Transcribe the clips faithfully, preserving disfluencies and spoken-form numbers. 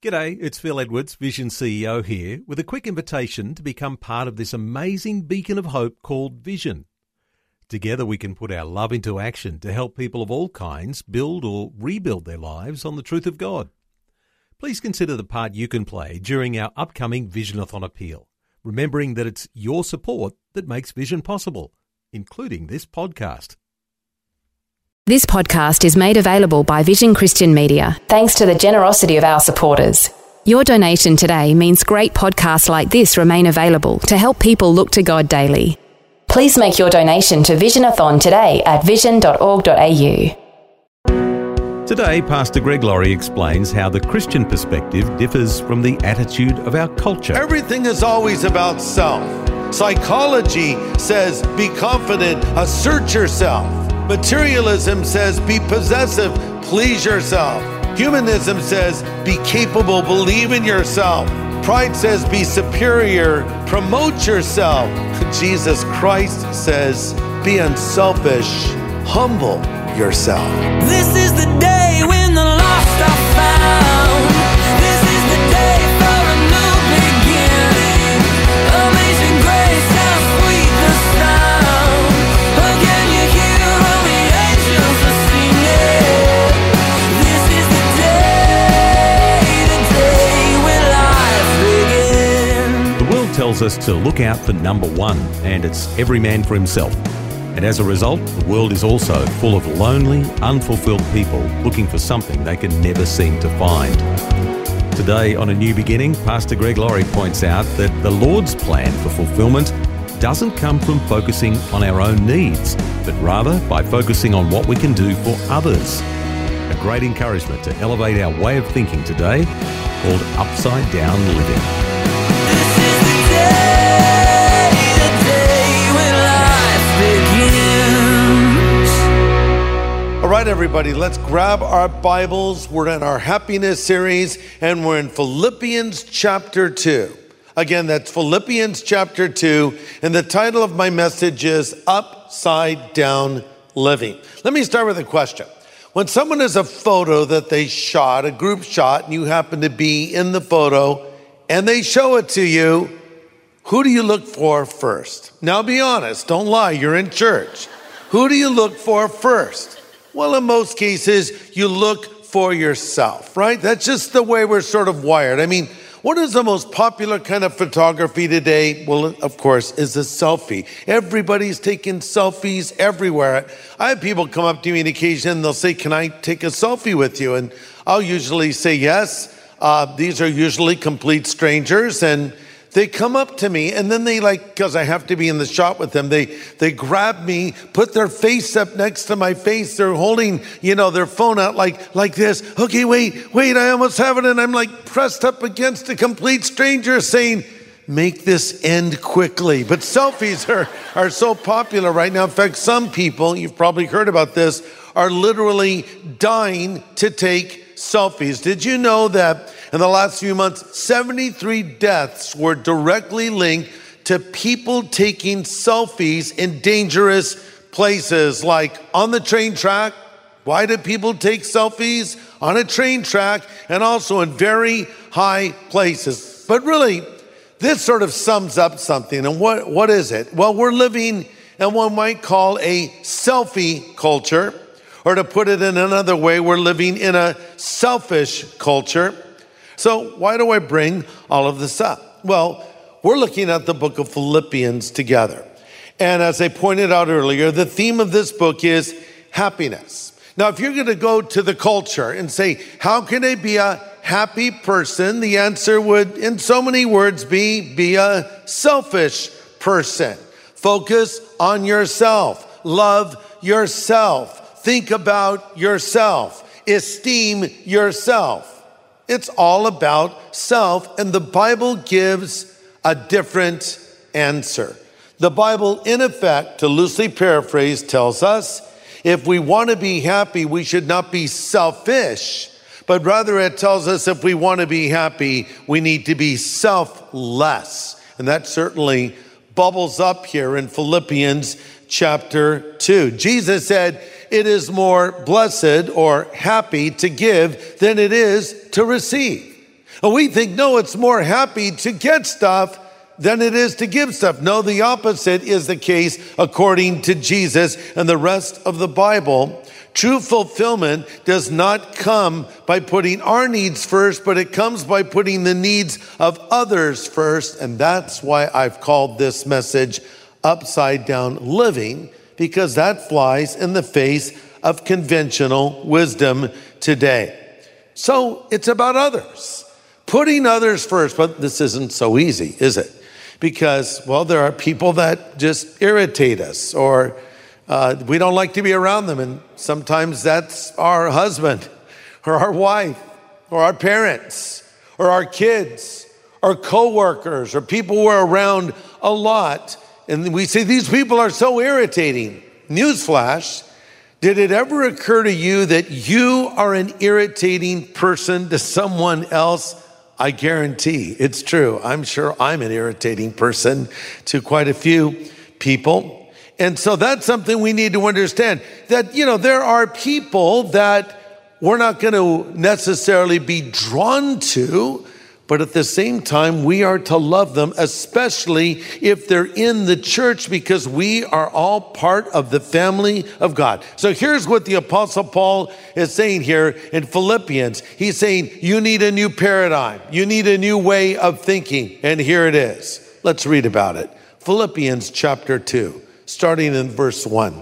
G'day, it's Phil Edwards, Vision C E O here, with a quick invitation to become part of this amazing beacon of hope called Vision. Together we can put our love into action to help people of all kinds build or rebuild their lives on the truth of God. Please consider the part you can play during our upcoming Visionathon appeal, remembering that it's your support that makes Vision possible, including this podcast. This podcast is made available by Vision Christian Media, thanks to the generosity of our supporters. Your donation today means great podcasts like this remain available to help people look to God daily. Please make your donation to Visionathon today at vision dot org dot a u. Today, Pastor Greg Laurie explains how the Christian perspective differs from the attitude of our culture. Everything is always about self. Psychology says, be confident, assert yourself. Materialism says, be possessive, please yourself. Humanism says, be capable, believe in yourself. Pride says, be superior, promote yourself. Jesus Christ says, be unselfish, humble yourself. This is the day when the lost are found. This is the day for a new beginning. Amazing grace, how sweet the sound. Again you hear all the angels are singing. This is the day, the day when life begins. The world tells us to look out for number one, and it's every man for himself. And as a result, the world is also full of lonely, unfulfilled people looking for something they can never seem to find. Today on A New Beginning, Pastor Greg Laurie points out that the Lord's plan for fulfillment doesn't come from focusing on our own needs, but rather by focusing on what we can do for others. A great encouragement to elevate our way of thinking today, called Upside Down Living. This is the day, the day when life begins. All right, everybody, let's grab our Bibles. We're in our happiness series, and we're in Philippians chapter two. Again, that's Philippians chapter two, and the title of my message is Upside Down Living. Let me start with a question. When someone has a photo that they shot, a group shot, and you happen to be in the photo, and they show it to you, who do you look for first? Now be honest, don't lie, you're in church. Who do you look for first? Well, in most cases, you look for yourself, right? That's just the way we're sort of wired. I mean, what is the most popular kind of photography today? Well, of course, is a selfie. Everybody's taking selfies everywhere. I have people come up to me on occasion and they'll say, can I take a selfie with you? And I'll usually say yes. Uh, these are usually complete strangers, and they come up to me and then they like, because I have to be in the shot with them, they they grab me, put their face up next to my face. They're holding, you know, their phone out like, like this. Okay, wait, wait, I almost have it. And I'm like pressed up against a complete stranger saying, make this end quickly. But selfies are, are so popular right now. In fact, some people, you've probably heard about this, are literally dying to take selfies. Did you know that in the last few months, seventy-three deaths were directly linked to people taking selfies in dangerous places, like on the train track? Why do people take selfies? On a train track, and also in very high places. But really, this sort of sums up something. And what, what is it? Well, we're living in what one might call a selfie culture. Or to put it in another way, we're living in a selfish culture. So why do I bring all of this up? Well, we're looking at the book of Philippians together. And as I pointed out earlier, the theme of this book is happiness. Now, if you're going to go to the culture and say, how can I be a happy person? The answer would, in so many words, be, be a selfish person. Focus on yourself. Love yourself. Think about yourself. Esteem yourself. It's all about self, and the Bible gives a different answer. The Bible, in effect, to loosely paraphrase, tells us if we want to be happy, we should not be selfish, but rather it tells us if we want to be happy, we need to be selfless. And that certainly bubbles up here in Philippians chapter two. Jesus said, it is more blessed or happy to give than it is to receive. And we think, no, it's more happy to get stuff than it is to give stuff. No, the opposite is the case according to Jesus and the rest of the Bible. True fulfillment does not come by putting our needs first, but it comes by putting the needs of others first. And that's why I've called this message Upside Down Living, because that flies in the face of conventional wisdom today. So it's about others, putting others first. But this isn't so easy, is it? Because, well, there are people that just irritate us, or Uh, we don't like to be around them, and sometimes that's our husband or our wife or our parents or our kids or coworkers or people we're around a lot. And we say, these people are so irritating. Newsflash, did it ever occur to you that you are an irritating person to someone else? I guarantee it's true. I'm sure I'm an irritating person to quite a few people. And so that's something we need to understand, that, you know, there are people that we're not going to necessarily be drawn to, but at the same time, we are to love them, especially if they're in the church, because we are all part of the family of God. So here's what the Apostle Paul is saying here in Philippians. He's saying, you need a new paradigm. You need a new way of thinking. And here it is. Let's read about it. Philippians chapter two. Starting in verse one,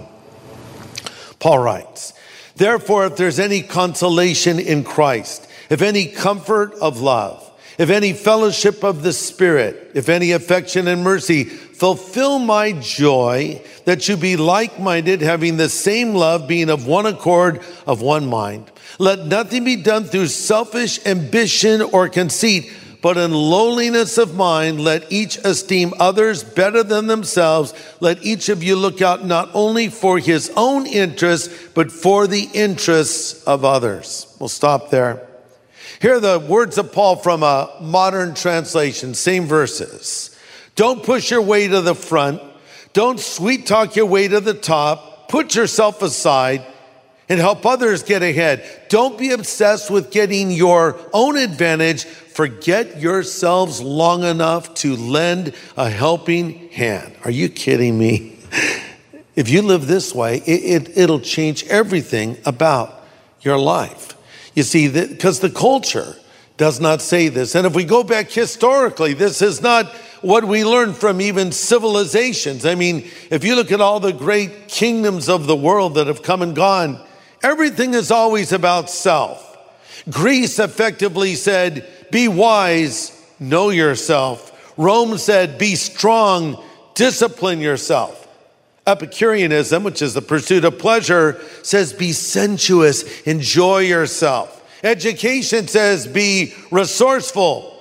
Paul writes, therefore, if there's any consolation in Christ, if any comfort of love, if any fellowship of the Spirit, if any affection and mercy, fulfill my joy, that you be like-minded, having the same love, being of one accord, of one mind. Let nothing be done through selfish ambition or conceit, but in lowliness of mind, let each esteem others better than themselves. Let each of you look out not only for his own interests, but for the interests of others. We'll stop there. Here are the words of Paul from a modern translation, same verses. Don't push your way to the front. Don't sweet talk your way to the top. Put yourself aside and help others get ahead. Don't be obsessed with getting your own advantage. Forget yourselves long enough to lend a helping hand. Are you kidding me? If you live this way, it, it, it'll change everything about your life. You see, because the culture does not say this. And if we go back historically, this is not what we learn from even civilizations. I mean, if you look at all the great kingdoms of the world that have come and gone, everything is always about self. Greece effectively said, be wise, know yourself. Rome said, be strong, discipline yourself. Epicureanism, which is the pursuit of pleasure, says be sensuous, enjoy yourself. Education says be resourceful,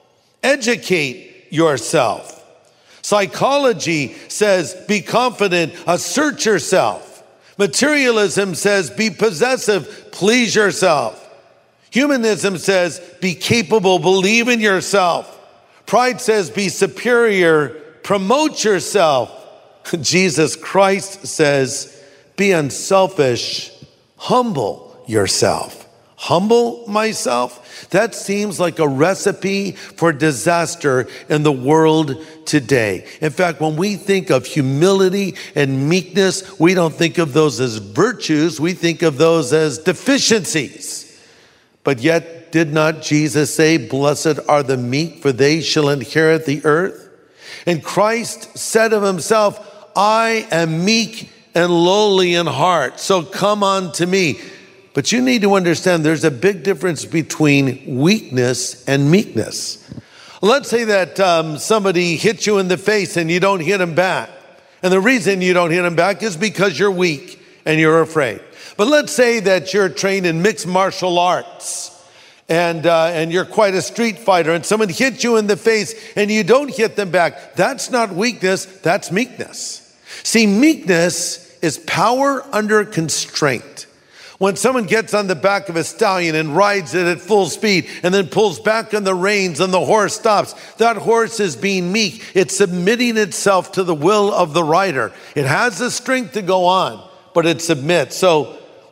educate yourself. Psychology says be confident, assert yourself. Materialism says be possessive, please yourself. Humanism says be capable, believe in yourself. Pride says be superior, promote yourself. Jesus Christ says, be unselfish, humble yourself. Humble myself? That seems like a recipe for disaster in the world today. In fact, when we think of humility and meekness, we don't think of those as virtues, we think of those as deficiencies. But yet, did not Jesus say, blessed are the meek, for they shall inherit the earth? And Christ said of himself, I am meek and lowly in heart, so come unto me. But you need to understand there's a big difference between weakness and meekness. Let's say that um, somebody hits you in the face and you don't hit him back. And the reason you don't hit him back is because you're weak and you're afraid. But let's say that you're trained in mixed martial arts and uh, and you're quite a street fighter, and someone hits you in the face and you don't hit them back. That's not weakness, that's meekness. See, meekness is power under constraint. When someone gets on the back of a stallion and rides it at full speed and then pulls back on the reins and the horse stops, that horse is being meek. It's submitting itself to the will of the rider. It has the strength to go on, but it submits. So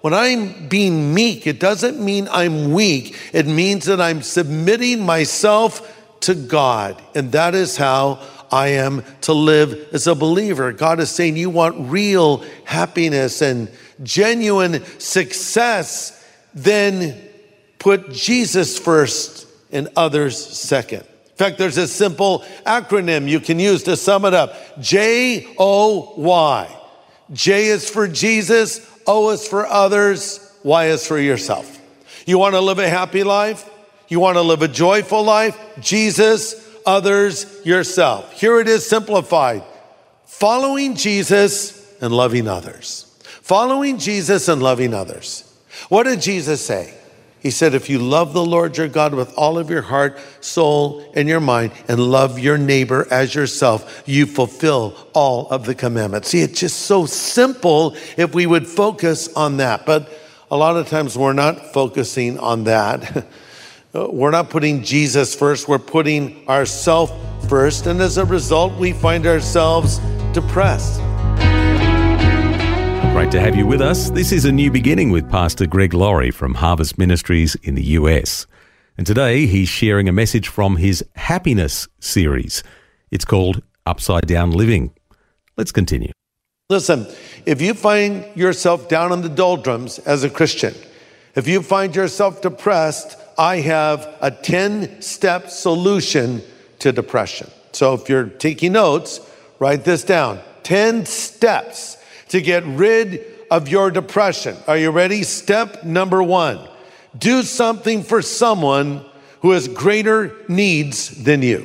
when I'm being meek, it doesn't mean I'm weak. It means that I'm submitting myself to God. And that is how I am to live as a believer. God is saying you want real happiness and genuine success, then put Jesus first and others second. In fact, there's a simple acronym you can use to sum it up. J O Y. J is for Jesus, O is for others, Y is for yourself. You want to live a happy life? You want to live a joyful life? Jesus, others, yourself. Here it is simplified. Following Jesus and loving others. Following Jesus and loving others. What did Jesus say? He said, if you love the Lord your God with all of your heart, soul, and your mind, and love your neighbor as yourself, you fulfill all of the commandments. See, it's just so simple if we would focus on that. But a lot of times we're not focusing on that. We're not putting Jesus first. We're putting ourselves first. And as a result, we find ourselves depressed. Great to have you with us. This is A New Beginning with Pastor Greg Laurie from Harvest Ministries in the U S. And today he's sharing a message from his Happiness series. It's called Upside Down Living. Let's continue. Listen, if you find yourself down in the doldrums as a Christian, if you find yourself depressed, I have a ten-step solution to depression. So if you're taking notes, write this down. ten steps to get rid of your depression. Are you ready? Step number one, do something for someone who has greater needs than you.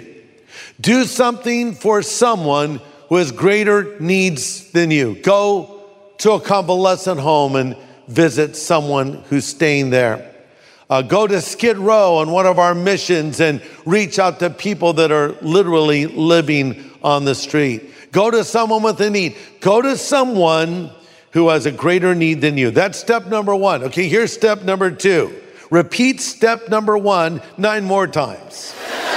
Do something for someone who has greater needs than you. Go to a convalescent home and visit someone who's staying there. Uh, go to Skid Row on one of our missions and reach out to people that are literally living on the street. Go to someone with a need. Go to someone who has a greater need than you. That's step number one. Okay, here's step number two. Repeat step number one nine more times.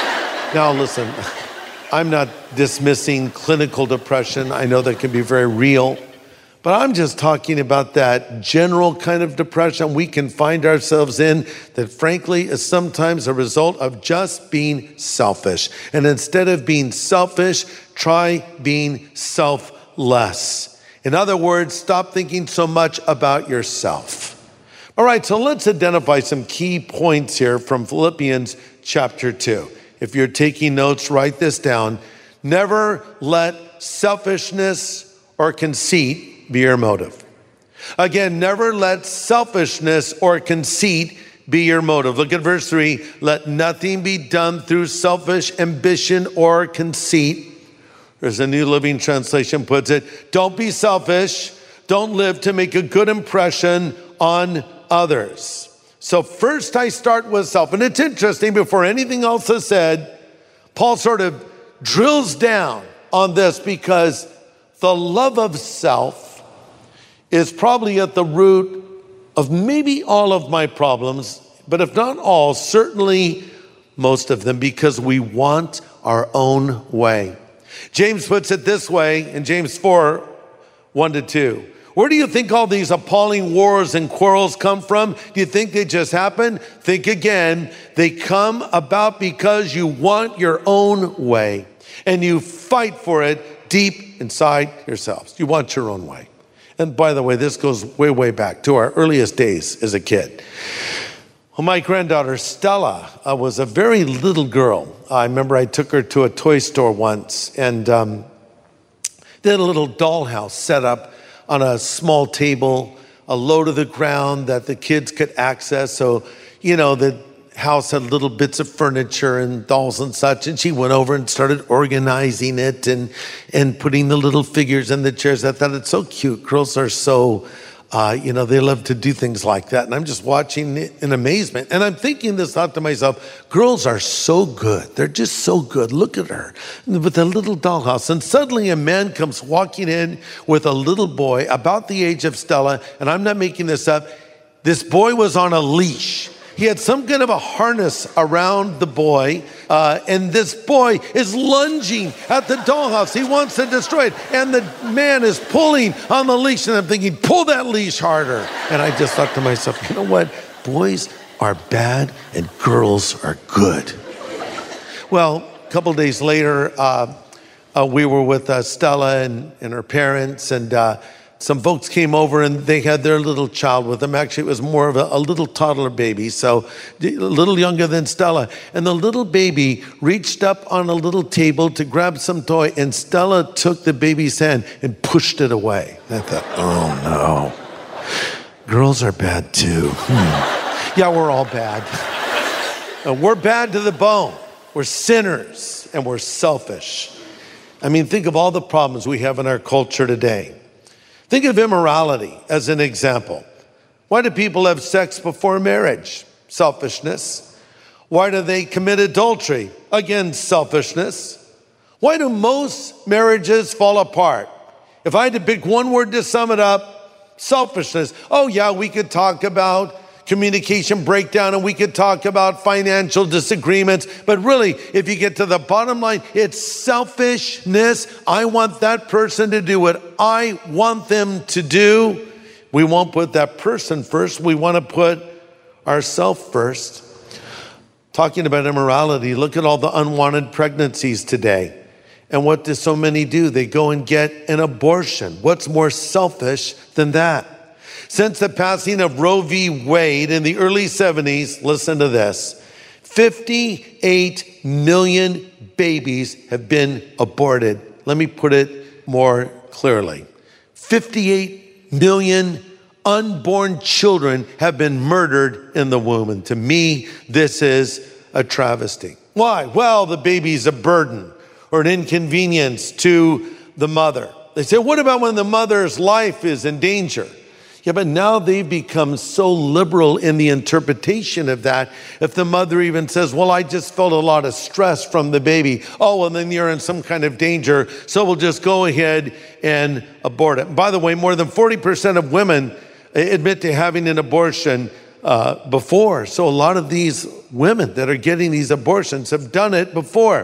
Now listen, I'm not dismissing clinical depression. I know that can be very real. But I'm just talking about that general kind of depression we can find ourselves in that frankly is sometimes a result of just being selfish. And instead of being selfish, try being selfless. In other words, stop thinking so much about yourself. All right, so let's identify some key points here from Philippians chapter two. If you're taking notes, write this down. Never let selfishness or conceit be your motive. Again, never let selfishness or conceit be your motive. Look at verse three. Let nothing be done through selfish ambition or conceit. There's a New Living Translation puts it. Don't be selfish. Don't live to make a good impression on others. So first I start with self. And it's interesting, before anything else is said, Paul sort of drills down on this because the love of self is probably at the root of maybe all of my problems, but if not all, certainly most of them, because we want our own way. James puts it this way in James four, one to two. Where do you think all these appalling wars and quarrels come from? Do you think they just happen? Think again. They come about because you want your own way and you fight for it deep inside yourselves. You want your own way. And by the way, this goes way, way back to our earliest days as a kid. Well, my granddaughter, Stella, uh, was a very little girl. I remember I took her to a toy store once, and um, they had a little dollhouse set up on a small table, a low to the ground that the kids could access. So, you know, the house had little bits of furniture and dolls and such, and she went over and started organizing it and and putting the little figures in the chairs. I thought, it's so cute. Girls are so, uh, you know, they love to do things like that. And I'm just watching it in amazement. And I'm thinking this thought to myself, girls are so good. They're just so good. Look at her with a little dollhouse. And suddenly a man comes walking in with a little boy about the age of Stella, and I'm not making this up. This boy was on a leash. he had some kind of a harness around the boy, uh, and this boy is lunging at the dollhouse. He wants to destroy it, and the man is pulling on the leash, and I'm thinking, pull that leash harder. And I just thought to myself, you know what? Boys are bad and girls are good. Well, a couple days later, uh, uh, we were with uh, Stella and, and her parents, and uh, some folks came over and they had their little child with them. Actually, it was more of a, a little toddler baby, so a little younger than Stella. And the little baby reached up on a little table to grab some toy, and Stella took the baby's hand and pushed it away. And I thought, oh no, girls are bad too. Hmm. Yeah, we're all bad. Uh, we're bad to the bone. We're sinners and we're selfish. I mean, think of all the problems we have in our culture today. Think of immorality as an example. Why do people have sex before marriage? Selfishness. Why do they commit adultery? Again, selfishness. Why do most marriages fall apart? If I had to pick one word to sum it up, selfishness. Oh yeah, we could talk about communication breakdown, and we could talk about financial disagreements, but really, if you get to the bottom line, it's selfishness. I want that person to do what I want them to do. We won't put that person first. We want to put ourselves first. Talking about immorality, look at all the unwanted pregnancies today. And what do so many do? They go and get an abortion. What's more selfish than that? Since the passing of Roe v. Wade in the early seventies, listen to this, fifty-eight million babies have been aborted. Let me put it more clearly. fifty-eight million unborn children have been murdered in the womb. And to me, this is a travesty. Why? Well, the baby's a burden or an inconvenience to the mother. They say, what about when the mother's life is in danger? Yeah, but now they've become so liberal in the interpretation of that. If the mother even says, well, I just felt a lot of stress from the baby. Oh, well, then you're in some kind of danger. So we'll just go ahead and abort it. By the way, more than forty percent of women admit to having an abortion uh, before. So a lot of these women that are getting these abortions have done it before.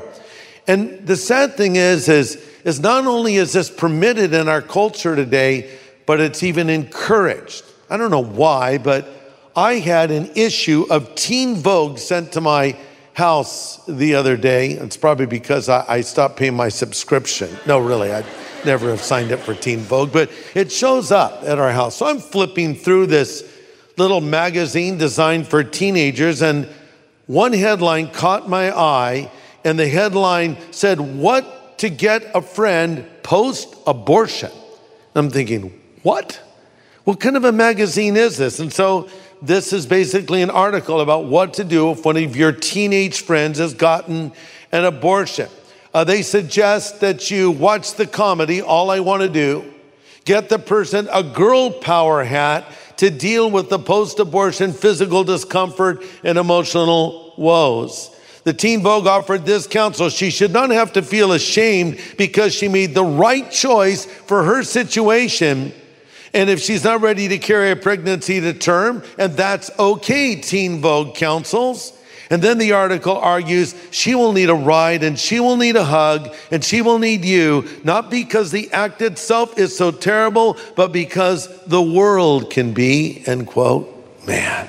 And the sad thing is, is, is not only is this permitted in our culture today, but it's even encouraged. I don't know why, but I had an issue of Teen Vogue sent to my house the other day. It's probably because I, I stopped paying my subscription. No, really, I never have signed up for Teen Vogue, but it shows up at our house. So I'm flipping through this little magazine designed for teenagers, and one headline caught my eye, and the headline said, "What to Get a Friend Post-Abortion." I'm thinking, what? What kind of a magazine is this? And so this is basically an article about what to do if one of your teenage friends has gotten an abortion. Uh, they suggest that you watch the comedy, All I Want to Do, get the person a girl power hat to deal with the post-abortion physical discomfort and emotional woes. The Teen Vogue offered this counsel. She should not have to feel ashamed because she made the right choice for her situation. And if she's not ready to carry a pregnancy to term, and that's okay, Teen Vogue counsels. And then the article argues she will need a ride and she will need a hug and she will need you, not because the act itself is so terrible, but because the world can be, end quote. Man,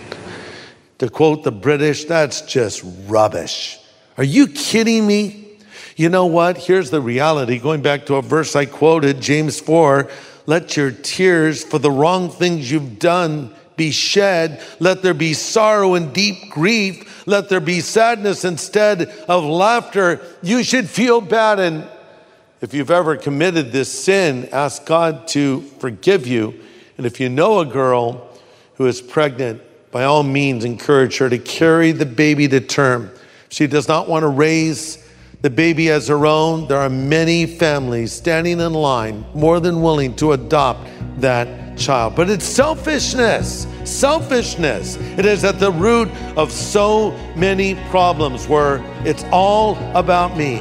to quote the British, that's just rubbish. Are you kidding me? You know what? Here's the reality. Going back to a verse I quoted, James four, let your tears for the wrong things you've done be shed. Let there be sorrow and deep grief. Let there be sadness instead of laughter. You should feel bad. And if you've ever committed this sin, ask God to forgive you. And if you know a girl who is pregnant, by all means, encourage her to carry the baby to term. If she does not want to raise the baby as her own, there are many families standing in line, more than willing to adopt that child. But it's selfishness, selfishness. It is at the root of so many problems where it's all about me.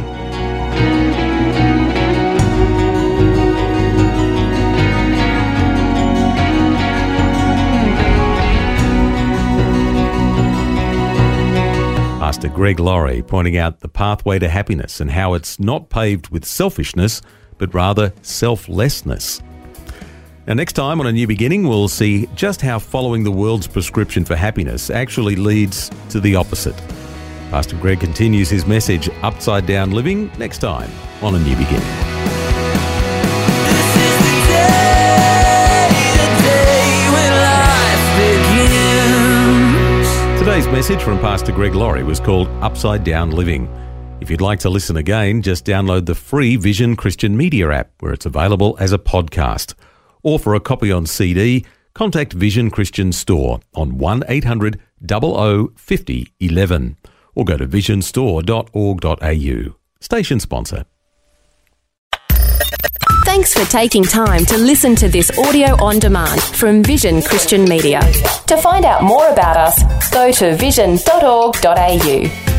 Pastor Greg Laurie, pointing out the pathway to happiness and how it's not paved with selfishness, but rather selflessness. Now, next time on A New Beginning, we'll see just how following the world's prescription for happiness actually leads to the opposite. Pastor Greg continues his message, Upside Down Living, next time on A New Beginning. This is the day, the day when life begins. Today's message from Pastor Greg Laurie was called Upside Down Living. If you'd like to listen again, just download the free Vision Christian Media app, where it's available as a podcast. Or for a copy on C D, contact Vision Christian Store on one eight hundred, zero zero five zero one one or go to vision store dot org dot a u. Station sponsor. Thanks for taking time to listen to this audio on demand from Vision Christian Media. To find out more about us, go to vision dot org dot a u.